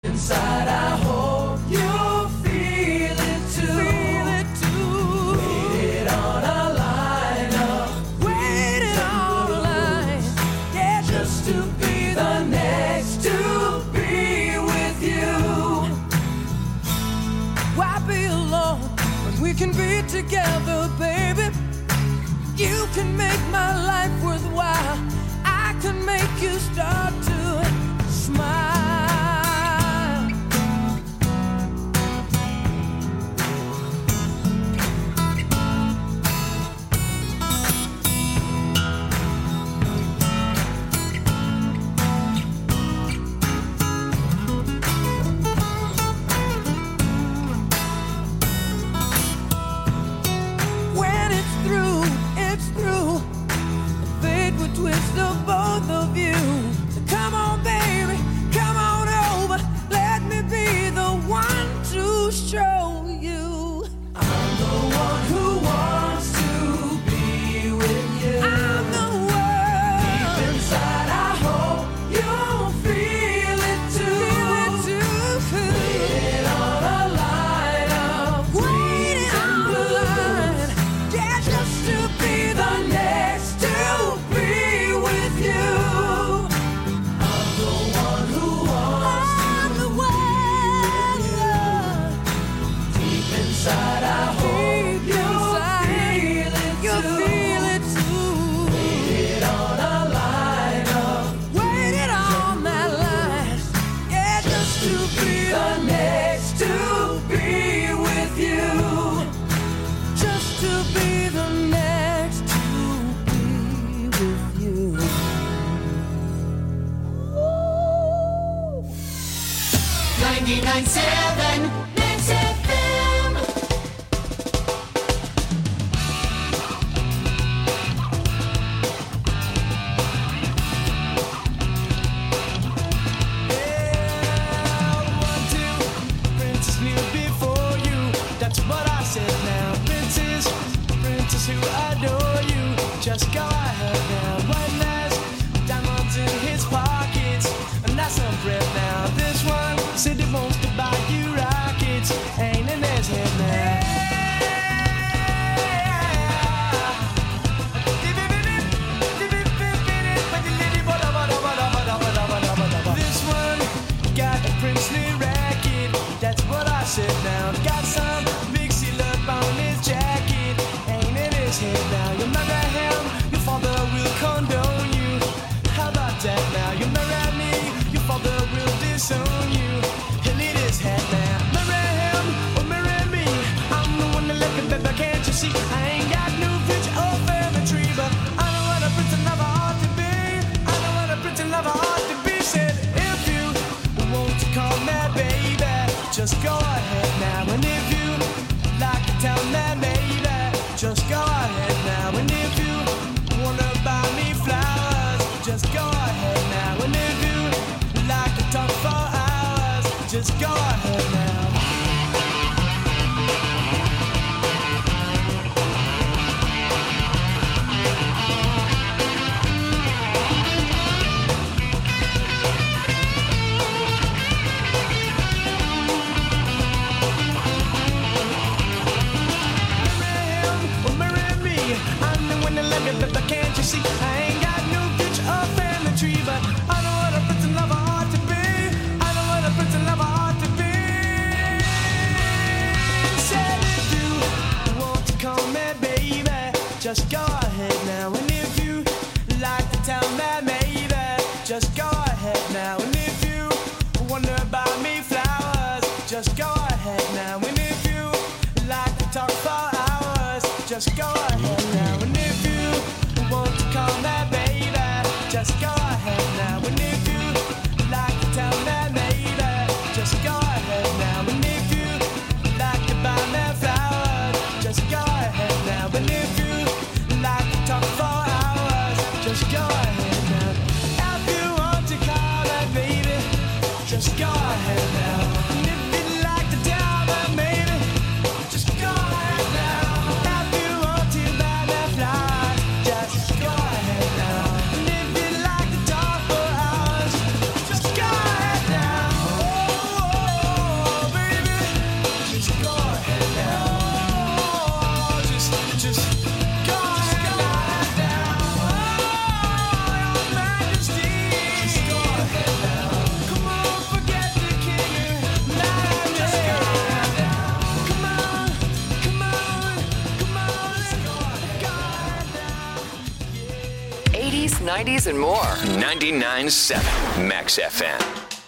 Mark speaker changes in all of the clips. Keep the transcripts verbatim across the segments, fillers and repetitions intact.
Speaker 1: Inside, I hope you feel it too. Feel it too. Waited on a line up. Waited on a line. Yeah, just to be the next to be with you. Why be alone when we can be together, baby? You can make my life worthwhile. I can make you start to smile. When it's through, it's through. Fate will twist the both of you. So come on, baby, come on over. Let me be the one to show you. I'm the one who wants to be with you. I'm the one. Deep inside, I hope you feel it too. Feel it too. Waiting on a line of waiting on a line. Yeah, just to be the next to be with you. I'm the one who wants I'm the one. Deep inside, I hope you feel it too. Feel it too. Waited on a line of waited on that line. Yeah, just to be the next to be with you. Just to be the next to be with you.
Speaker 2: ninety-nine point seven Mix F M.
Speaker 3: One, two, princess knew before you. That's what I said now. Princess, princess who adore you. Just go ahead now. One last diamonds in his pockets. And that's some bread now. This one said he wants to buy you rockets. Ain't in his head now. This one got a princely racket. That's what I said now. Got some big seal up on his jacket. Ain't in his head now. You marry him, your father will condone you. How about that now? You marry me, your father will disown you. He'll eat his head now. Marry him or marry me. I'm the one that left it, baby, can't you see? I ain't got no future or family tree, but I know what a prince and lover ought to be. I know what a prince and lover ought to be. Said if you want to call me baby, just go ahead now. And if you like to tell me maybe, just go ahead now. And if you wanna buy me flowers, just go ahead now. And if you like to talk for hours, just go ahead now. Marry him or marry me. I'm the one that love you, but can't you see? I ain't got no future or family tree, but I know what a prince and lover ought to be. I know what a prince and lover ought to be. Said if you want to call me baby, just go ahead now. And if you like to tell me maybe, just go ahead now. And if you wonder about me flowers, just go ahead now. And if you like to talk for hours, just go ahead now. And if you want to call me baby, just go ahead now. And if you like to tell me maybe, just go ahead now. And if you like to buy me flowers, just go ahead now. And if you like to talk for hours, just go ahead now. If you want to call me baby, just go ahead now. And if you like to tell me maybe, just go ahead now. If you want to buy me flowers, just go ahead now. And if you like to talk for hours, just go ahead now. Oh,
Speaker 4: nineties, and more. ninety-nine point seven Max F M.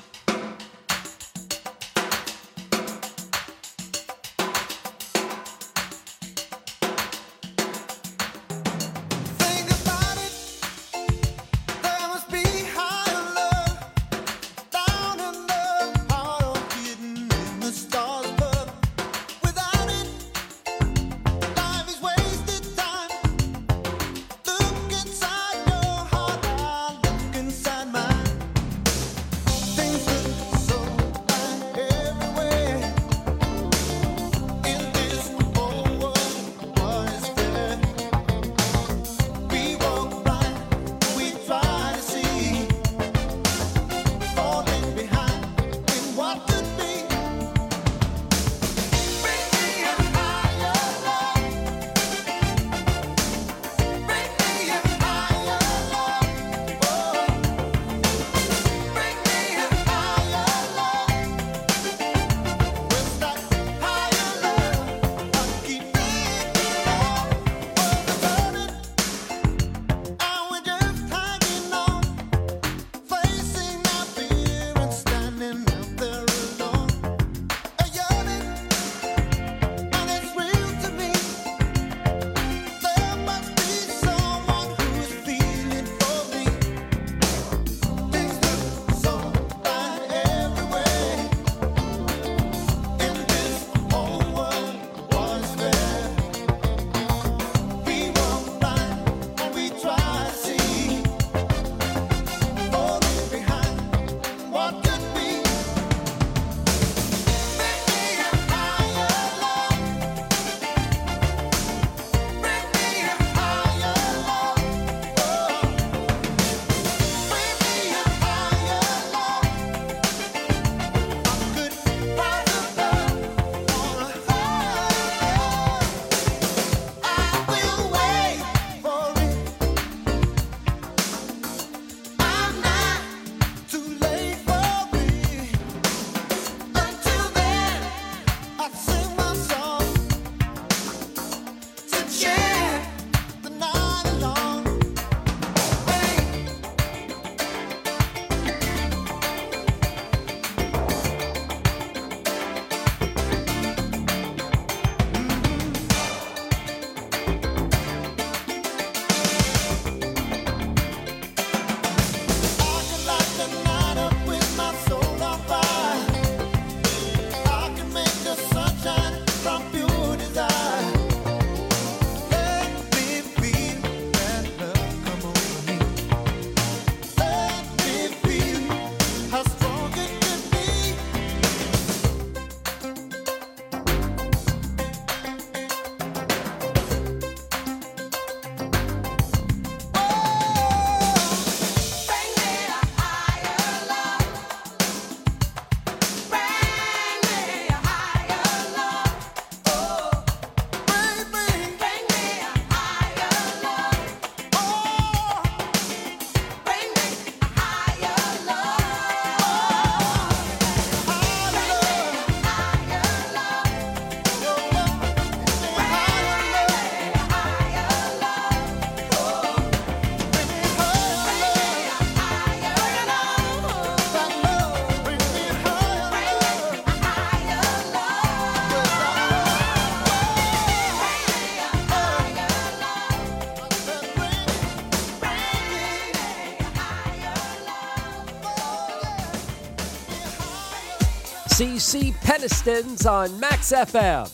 Speaker 5: C C Peniston's on Max F M.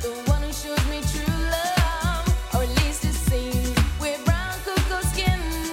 Speaker 6: Or at least it seems we're brown cocoa skin.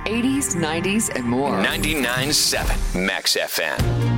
Speaker 6: eighties, nineties, and more.
Speaker 4: ninety-nine point seven Max F M.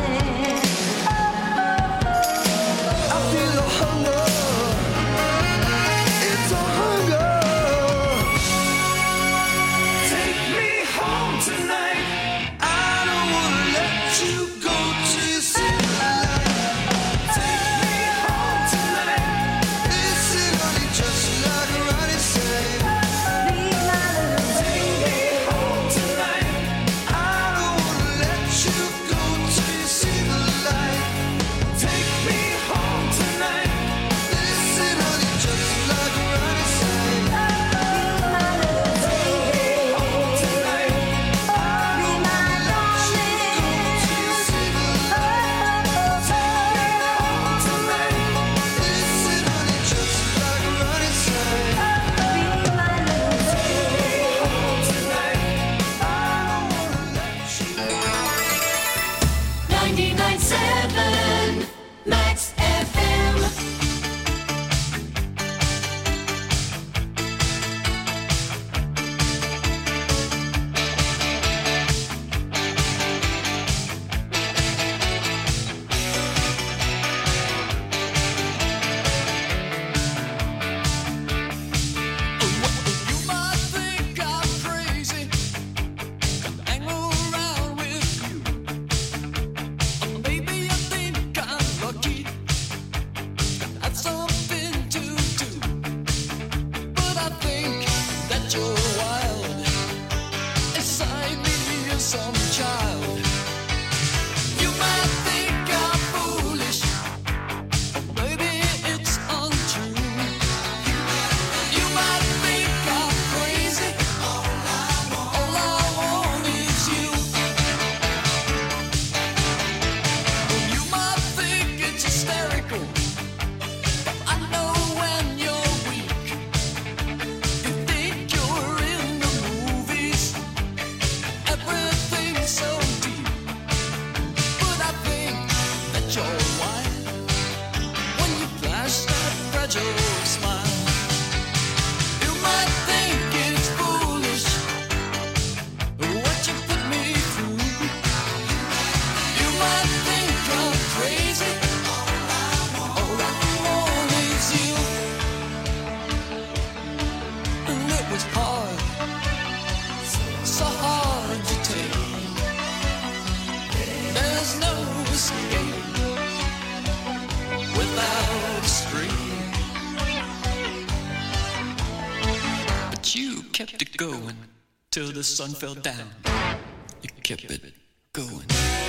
Speaker 3: I feel the hunger.
Speaker 7: kept it going till the sun fell down. You kept it going.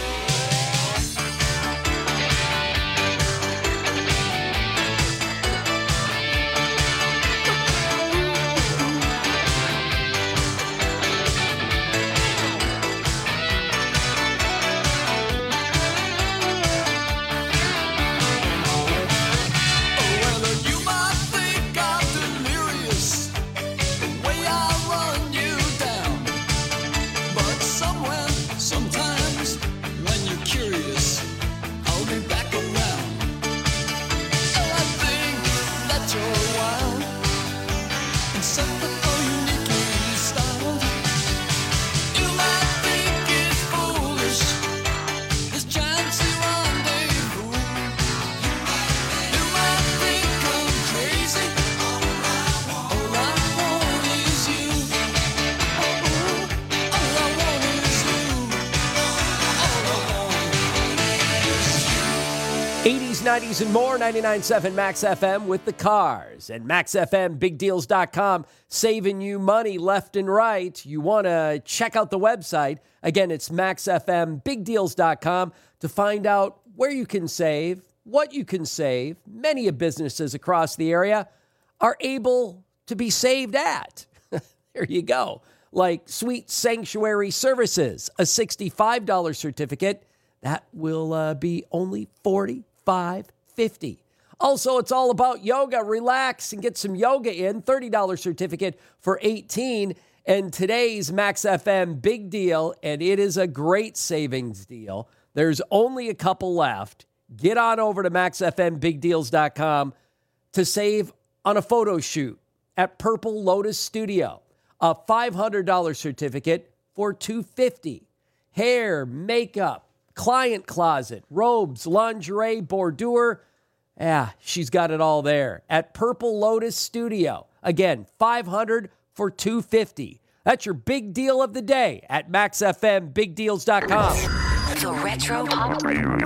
Speaker 5: eighties, nineties, and more, ninety-nine point seven Max F M with the Cars. And Max F M Big Deals dot com, saving you money left and right. You want to check out the website. Again, it's Max F M Big Deals dot com to find out where you can save, what you can save. Many of businesses across the area are able to be saved at. There you go. Like Sweet Sanctuary Services, a sixty-five dollars certificate. That will uh, be only forty-five fifty. Also, it's all about yoga. Relax and get some yoga in. thirty dollars certificate for eighteen dollars. And today's Max F M big deal, and it is a great savings deal. There's only a couple left. Get on over to Max F M Big Deals dot com to save on a photo shoot at Purple Lotus Studio. A five hundred dollars certificate for two hundred fifty dollars. Hair, makeup, client closet, robes, lingerie, boudoir. Yeah, she's got it all there at Purple Lotus Studio. Again, five hundred dollars for two hundred fifty dollars. That's your big deal of the day at Max F M Big Deals dot com.
Speaker 6: The Retro Pop.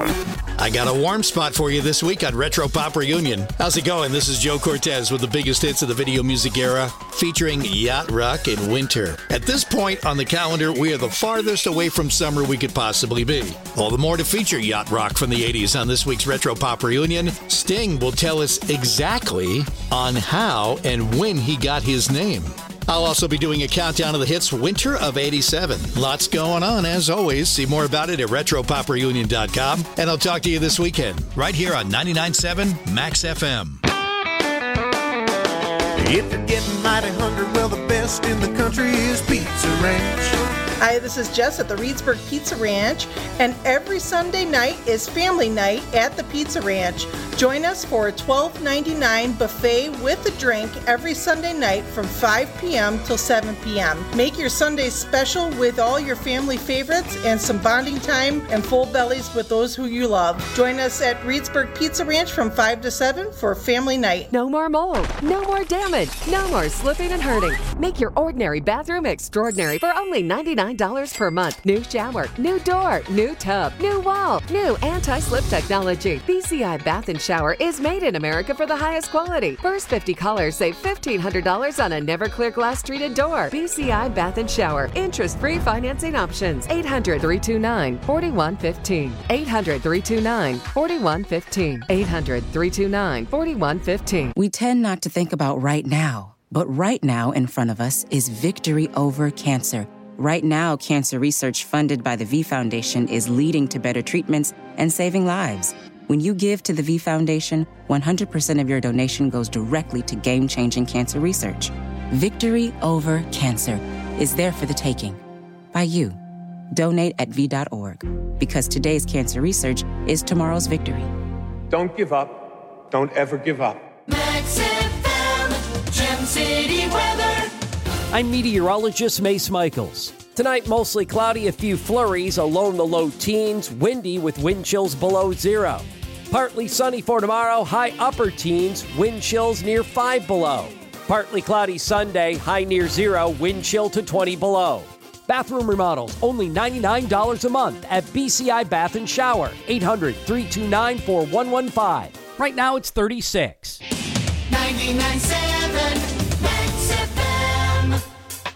Speaker 8: I got a warm spot for you this week on Retro Pop Reunion. How's it going? This is Joe Cortez with the biggest hits of the video music era, featuring Yacht Rock in winter. At this point on the calendar, we are the farthest away from summer we could possibly be. All the more to feature Yacht Rock from the eighties on this week's Retro Pop Reunion. Sting will tell us exactly on how and when he got his name. I'll also be doing a countdown of the hits winter of eighty-seven. Lots going on, as always. See more about it at Retro Pop Reunion dot com. And I'll talk to you this weekend, right here on ninety-nine point seven Max F M.
Speaker 9: If you're getting mighty hungry, well, the best in the country is Pizza Ranch.
Speaker 10: Hi, this is Jess at the Reedsburg Pizza Ranch, and every Sunday night is family night at the Pizza Ranch. Join us for a twelve ninety-nine buffet with a drink every Sunday night from five p.m. till seven p.m. Make your Sundays special with all your family favorites and some bonding time and full bellies with those who you love. Join us at Reedsburg Pizza Ranch from five to seven for family night.
Speaker 11: No more mold, no more damage, no more slipping and hurting. Make your ordinary bathroom extraordinary for only ninety-nine dollars per month. New shower, new door, new tub, new wall, new anti-slip technology. B C I Bath and Shower is made in America for the highest quality. First fifty callers save fifteen hundred dollars on a never clear glass treated door. B C I Bath and Shower. Interest-free financing options. eight hundred, three two nine, four one one five. eight hundred, three two nine, four one one five. eight hundred, three two nine, four one one five.
Speaker 12: We tend not to think about right now, but right now in front of us is victory over cancer. Right now, cancer research funded by the V Foundation is leading to better treatments and saving lives. When you give to the V Foundation, one hundred percent of your donation goes directly to game-changing cancer research. Victory over cancer is there for the taking. By you. Donate at V dot org. Because today's cancer research is tomorrow's victory.
Speaker 13: Don't give up. Don't ever give up.
Speaker 2: Max F M, Gem City weather.
Speaker 5: I'm meteorologist Mace Michaels. Tonight, mostly cloudy, a few flurries, a low in the low teens, windy with wind chills below zero. Partly sunny for tomorrow, high upper teens, wind chills near five below. Partly cloudy Sunday, high near zero, wind chill to twenty below. Bathroom remodels, only ninety-nine dollars a month at B C I Bath and Shower, eight hundred, three two nine, four one one five. Right now, it's thirty-six.
Speaker 2: ninety-nine point seven Max F M.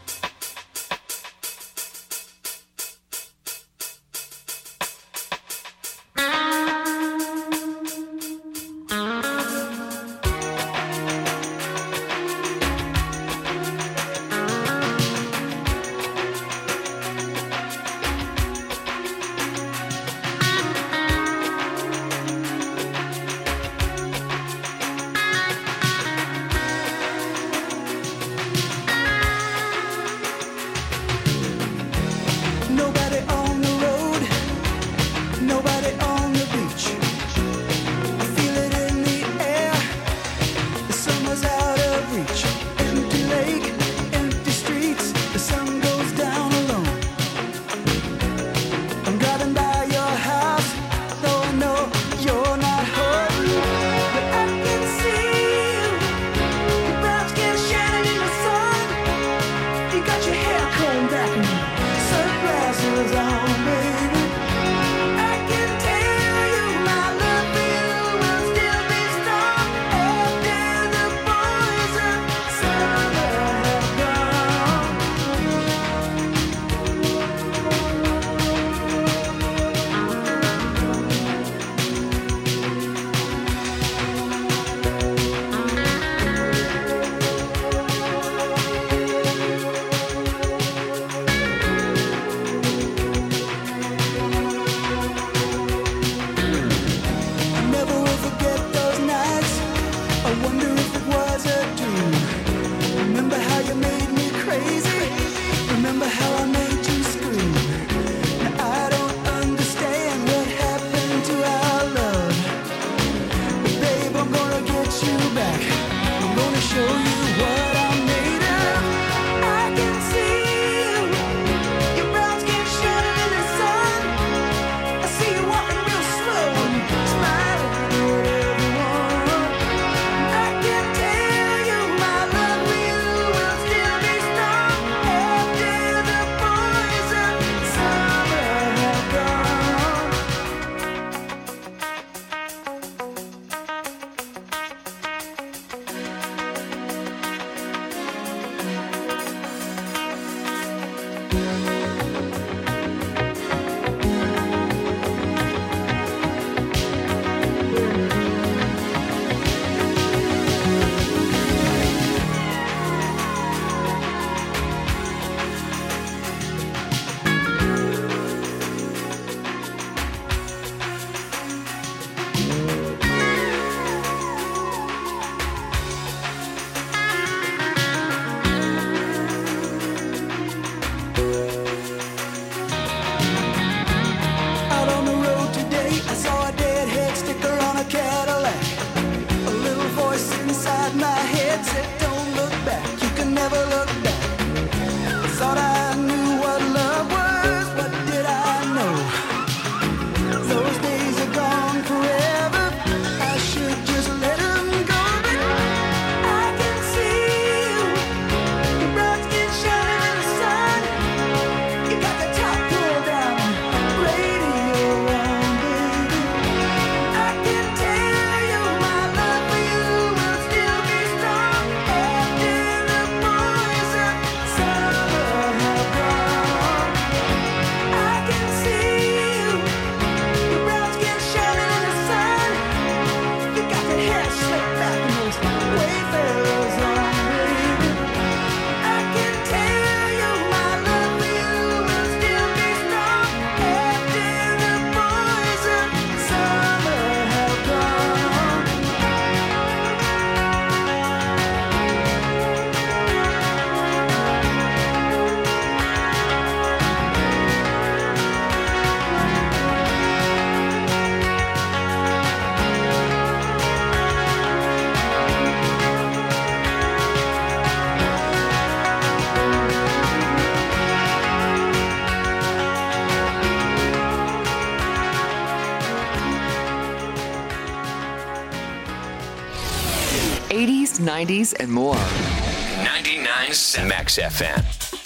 Speaker 14: nineties, and more.
Speaker 4: ninety-nine point seven Max F M.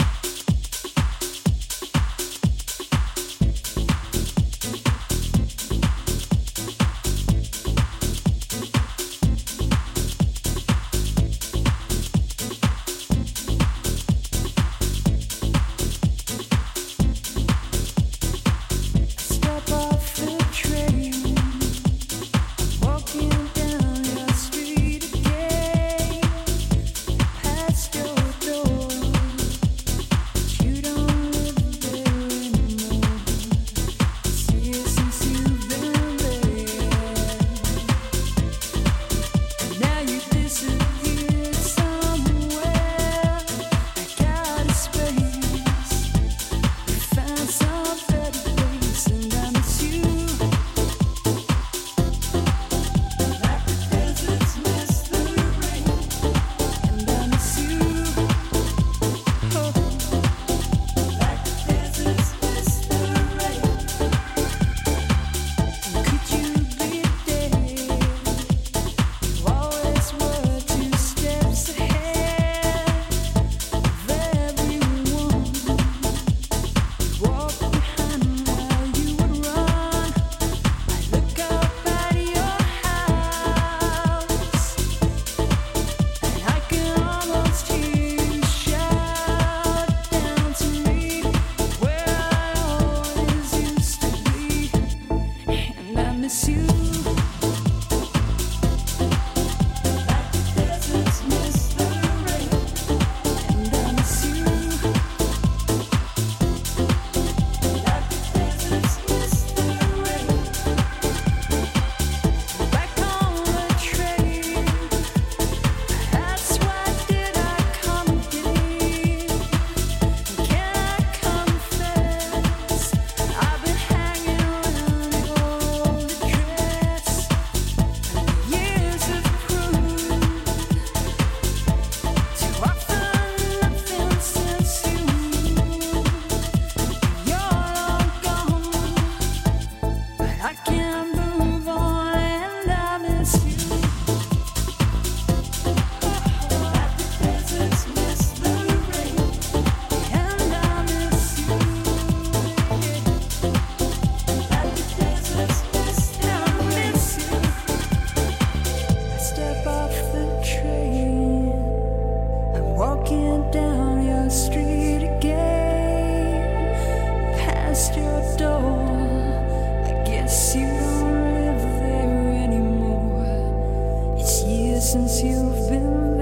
Speaker 1: Since you've been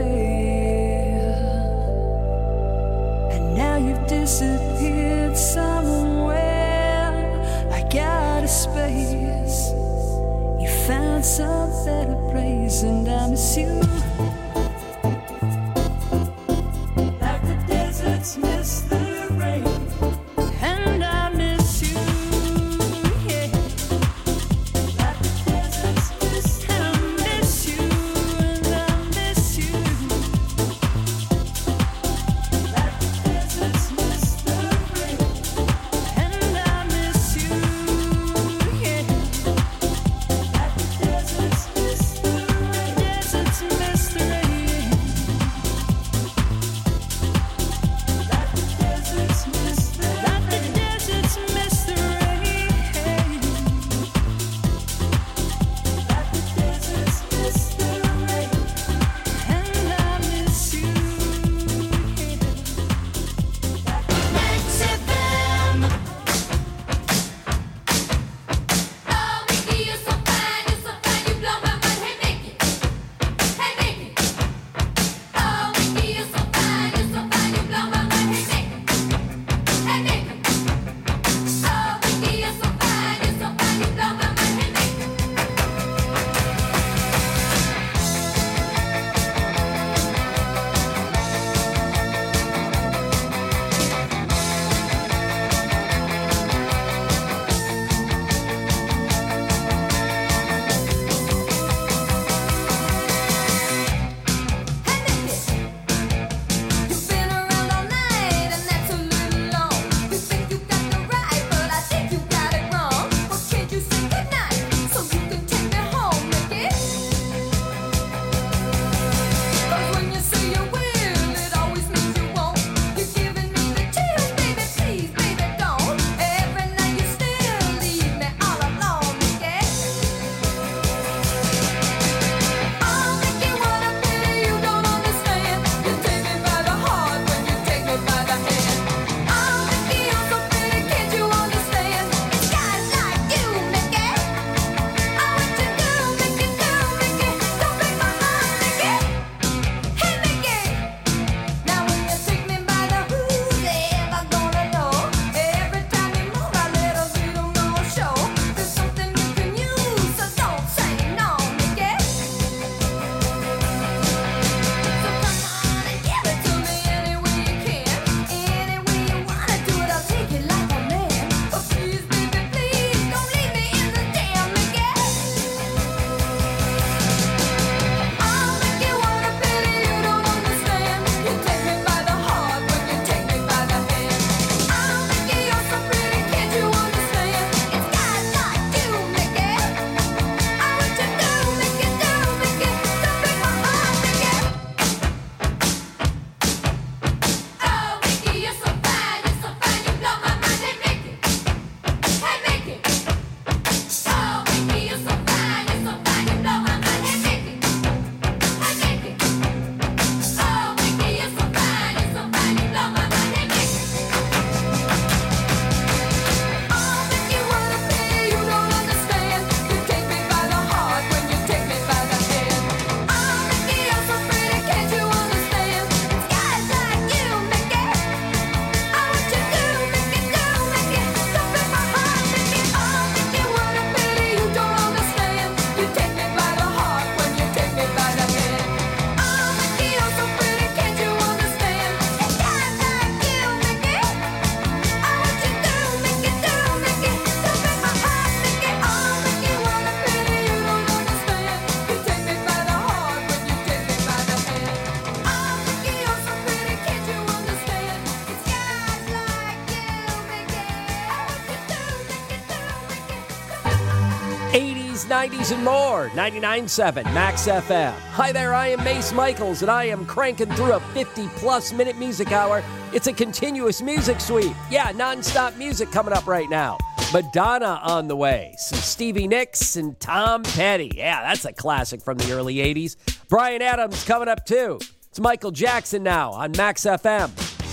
Speaker 1: there, and now you've disappeared somewhere. I got a space. You found some better place, and I miss you. Like the deserts miss the rain, and I miss you. Yeah. Like the deserts miss the rain, I miss you. Miss
Speaker 5: eighties, nineties, and more. ninety-nine point seven Max F M. Hi there, I am Mace Michaels, and I am cranking through a fifty-plus minute music hour. It's a continuous music sweep. Yeah, non-stop music coming up right now. Madonna on the way. Some Stevie Nicks and Tom Petty. Yeah, that's a classic from the early eighties. Bryan Adams coming up too. It's Michael Jackson now on Max F M.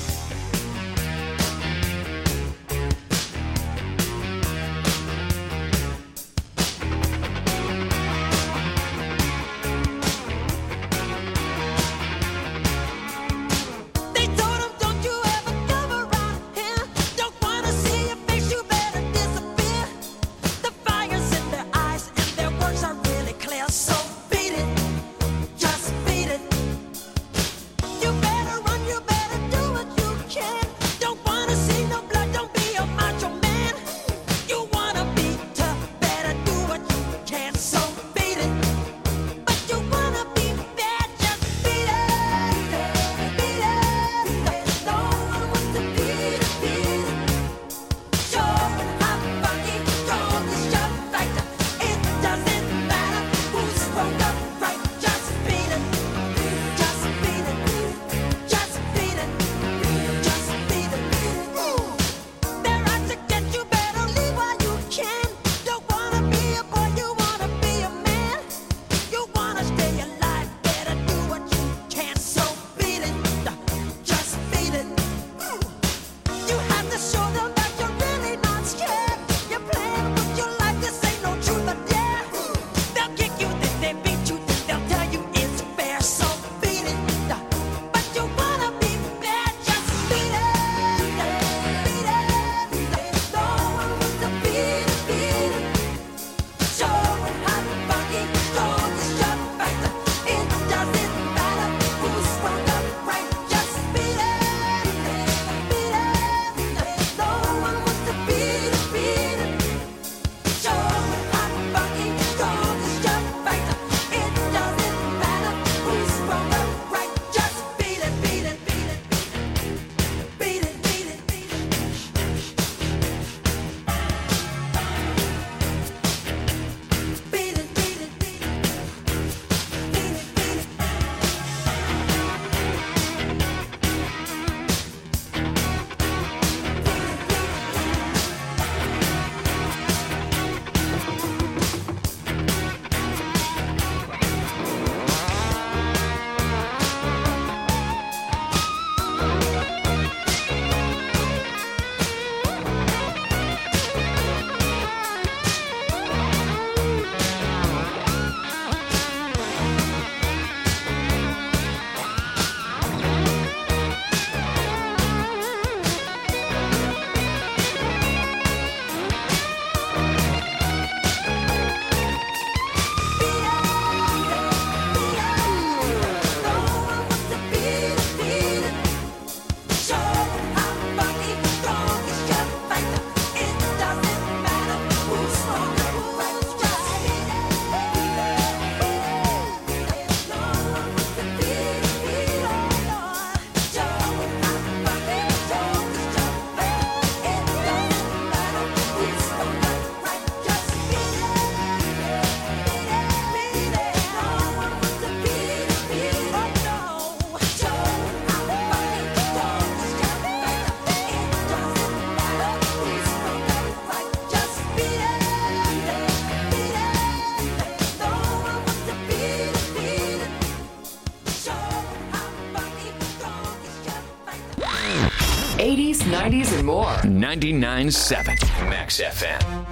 Speaker 11: eighties, nineties, and more.
Speaker 4: ninety-nine point seven Max F M.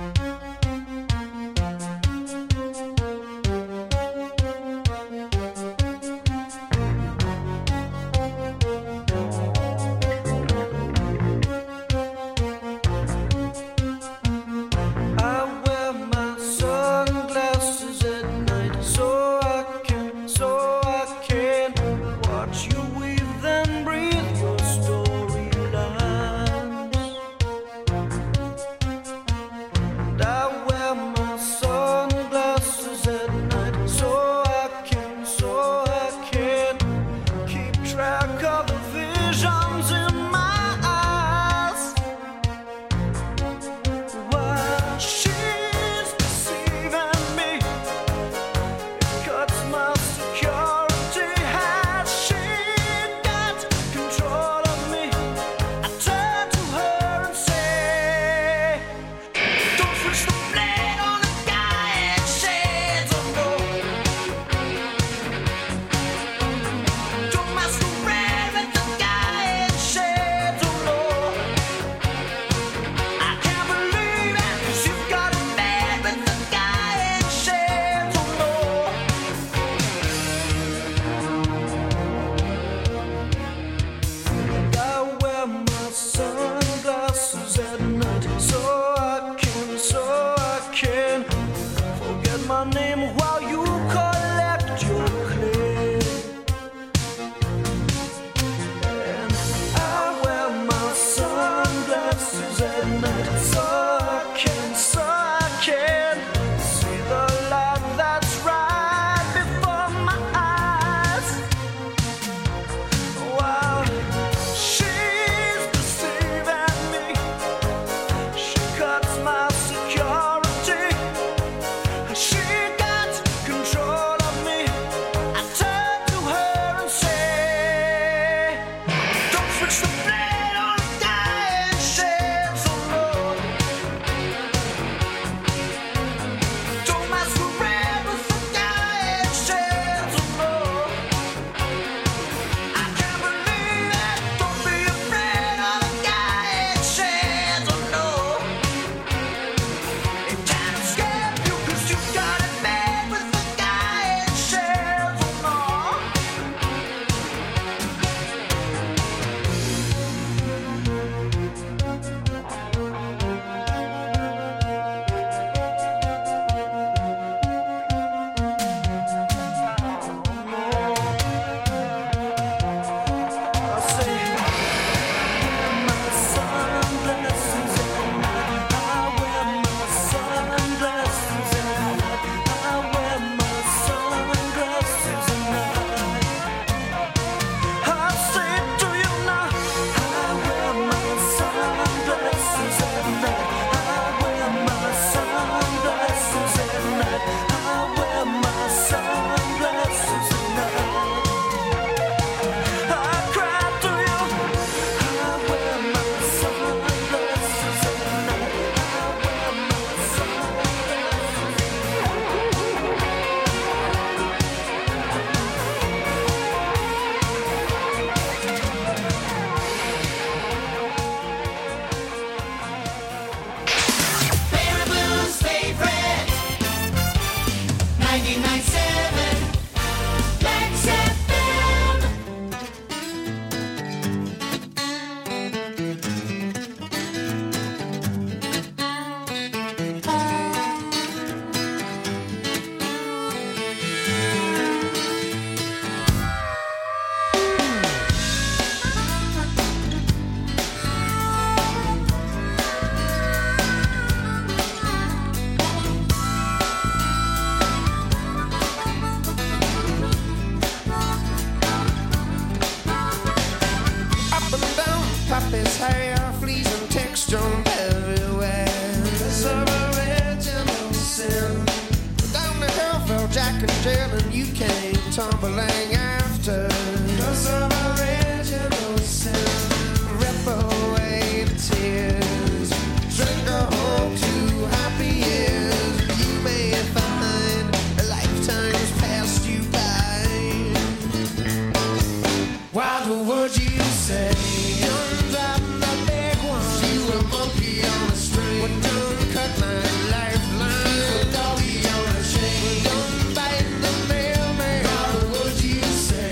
Speaker 9: Well, don't cut my lifeline. Well, doggy on a chain. Don't bite the mailman. What would you say?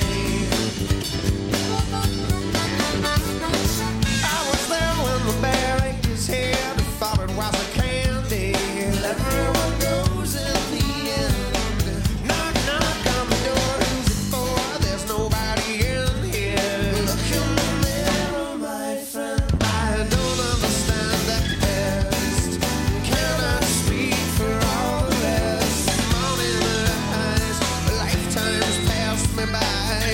Speaker 9: I was there when the bear ate his head. Thought it was a candy. Everyone goes in the end. Knock, knock on the door. Who's it for? There's nobody in here. Look in the mirror, my friend. I don't understand that best. Cannot speak for all the rest. Morning lies, lifetimes passed me by.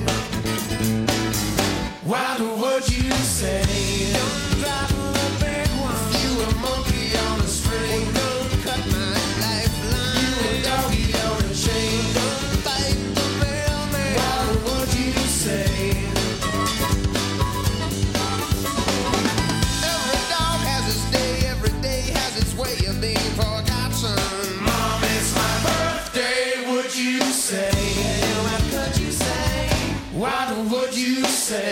Speaker 9: What would you say? Don't drop the big one. You a monkey on a string. Don't cut my lifeline. You a doggy on a chain. Don't bite the mailman. What would you say? Every dog has its day. Every day has its way of being forgotten. Mom, it's my birthday. Would you say? What could you say? What would you say?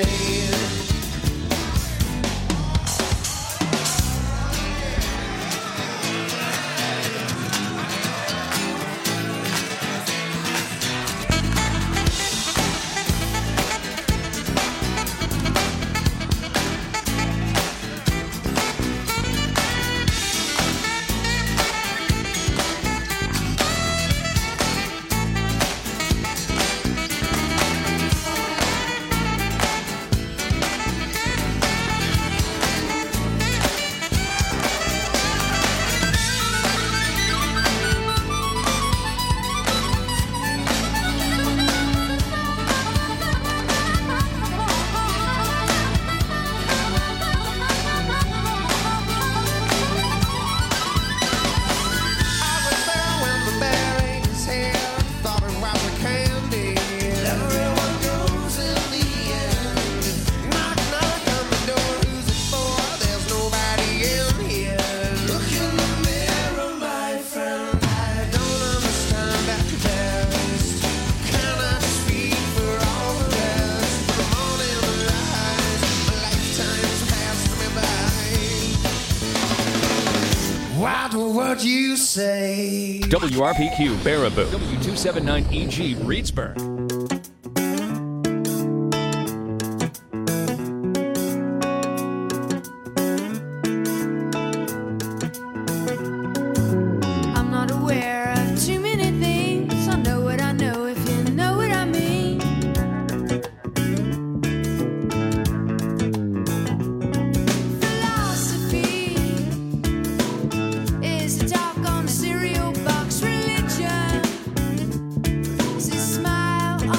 Speaker 9: I was there when the bear ate his head. Thought it was a candy. Everyone goes in the end. Knock, knock on the door. Who's it for? There's nobody in here. Look in the mirror, my friend. I don't understand that best. Cannot speak for all the rest. The morning lies, lifetimes passed me by. What would you say?
Speaker 4: W R P Q Baraboo. W two seventy-nine E G Reedsburg.
Speaker 1: I'm not aware of too many things. I know what I know if you know what I mean. Philosophy is a talk on a cereal box religion. Is a smile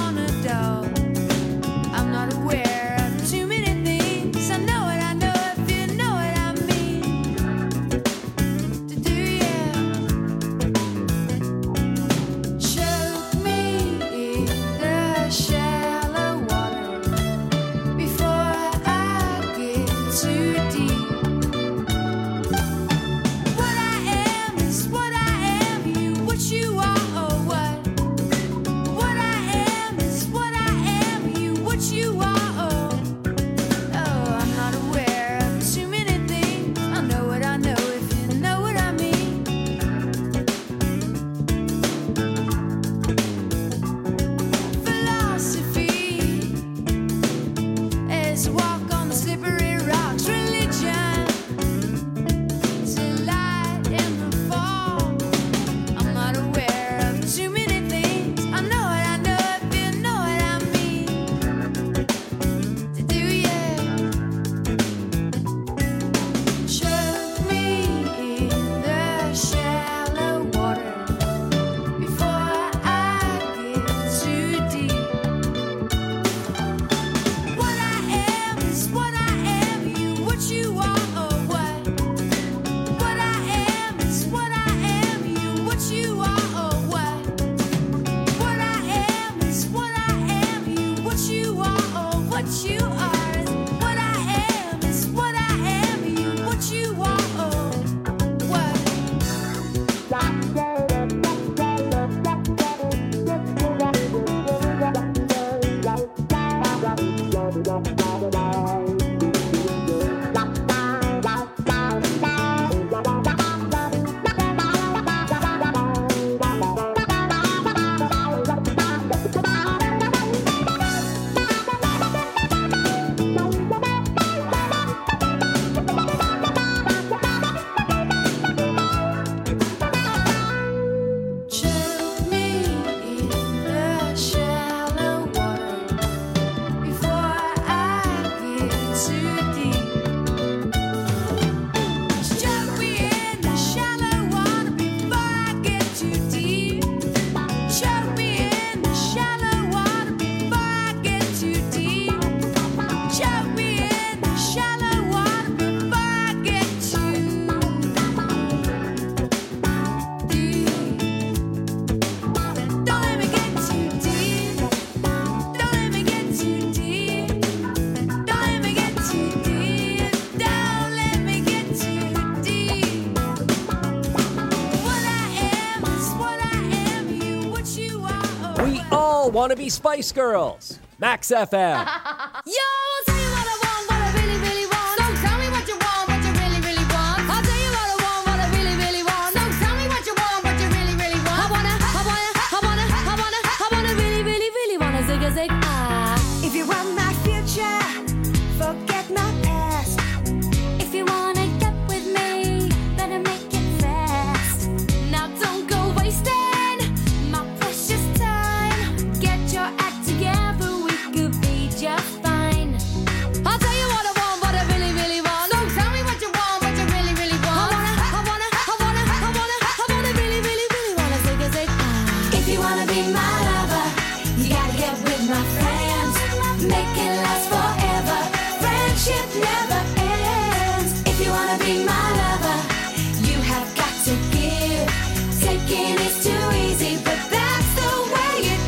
Speaker 5: want to be Spice Girls. Max F M.
Speaker 2: Yo, I'll tell you what I want, what I really, really want. So tell me what you want, what you really, really want. I'll tell you what I want, what I really, really want. So tell me what you want, what you really, really want. I wanna, I wanna, I wanna, I wanna, I wanna really, really, really wanna zig a zig ah.
Speaker 1: If you want my future, forget my past.
Speaker 2: If you wanna get with me, better make it fast. Now don't go wasting my precious time. Get your act together, we could be just fine. I'll tell you what I want, what I really, really want. So tell me what you want, what you really, really want. I wanna, I wanna, I wanna, I wanna, I wanna really, really, really wanna zig a zig ah.
Speaker 1: If you wanna be my lover, you gotta get with my friends. Make it last forever. Friendship never ends. If you wanna be my lover, you have got to give. Taking is too easy, but that's the way it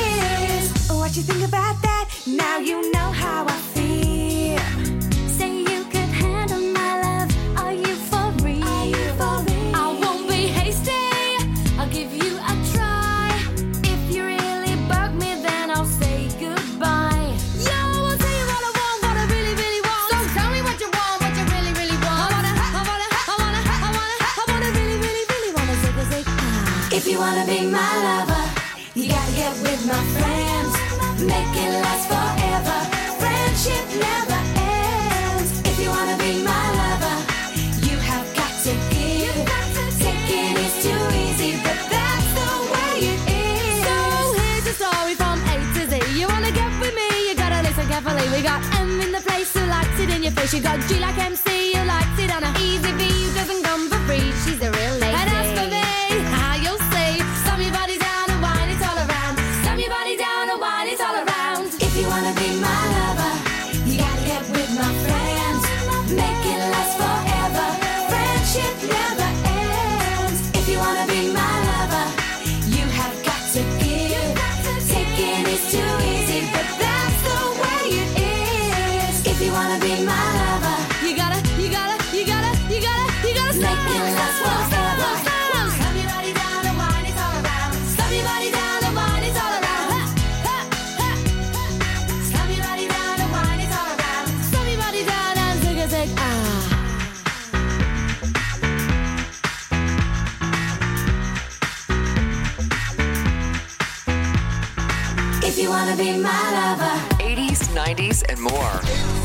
Speaker 1: is. What you think about that? Now you know how I feel.
Speaker 2: Say you could handle my love. Are you for real?
Speaker 1: Are you for real?
Speaker 2: I won't be hasty. I'll give you a try. If you really bug me, then I'll say goodbye. Yo, I'll tell you what I want, what I really, really want. So tell me what you want, what you really, really want. I wanna, I wanna, I wanna, I wanna, I wanna really, really, really wanna zig a zig ah.
Speaker 1: If you wanna be my lover, you gotta get with my friends. Make it last forever. Friendship never ends. If you wanna be my lover, you have got to give. Taking is too easy, but that's the way it is.
Speaker 2: So here's a story from A to Z. You wanna get with me, you gotta listen carefully. We got M in the place who likes it in your face. You got G like M C who likes it on a easy V who doesn't come for free. She's a real lady. And as for me, how you'll see, stomp your body down and wine it all around. Stomp your body down and wine it all around.
Speaker 1: If you wanna be my lover, you gotta get with my friends. Make it last forever. Friendship never ends. If you wanna be my lover, you have got to give. Taking is too easy, but that's the way it is. If you wanna be my lover,
Speaker 2: You gotta, you gotta, you gotta, you gotta, you gotta stop.
Speaker 1: make it last forever.
Speaker 2: Stomp your body down and wine it all around. Stomp your body down and wine it all around. Ha, ha, ha, ha. Stomp your body down and wine it all around. Stomp your body down and zig a zig ah.
Speaker 1: If you wanna be my lover.
Speaker 11: eighties, nineties, and more.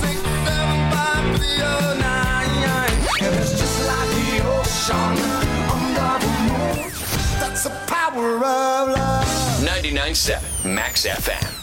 Speaker 9: It's just like the ocean under the moon. That's the power of love.
Speaker 4: ninety-nine point seven Max F M.